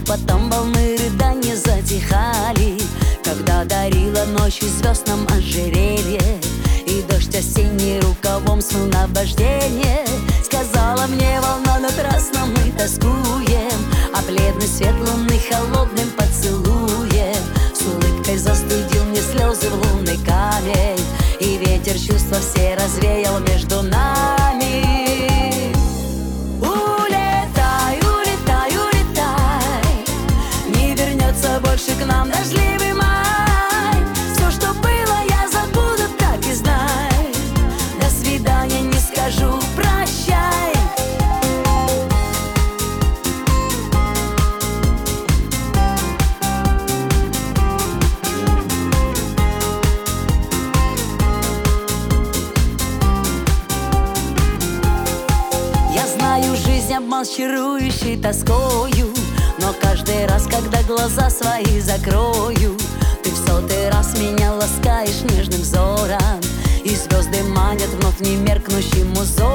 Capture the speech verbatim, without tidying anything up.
Потом волны рыдания затихали, когда дарила ночью звезд нам ожерелье, и дождь осенний рукавом смыл наваждение. Сказала мне волна: напрасно мы тоскуем, а бледный свет луны холодным поцелуем с улыбкой застудил мне слезы в лунный камень, и ветер чувства все развеял между нами. Улетай, улетай, улетай, не вернется больше к нам дождливый май. Все, что было, я забуду, так и знай. До свидания не скажу прощай. Жизнь обман с чарующей тоскою, но каждый раз, когда глаза свои закрою, ты в сотый раз меня ласкаешь нежным взором, и звезды манят вновь немеркнущим узором.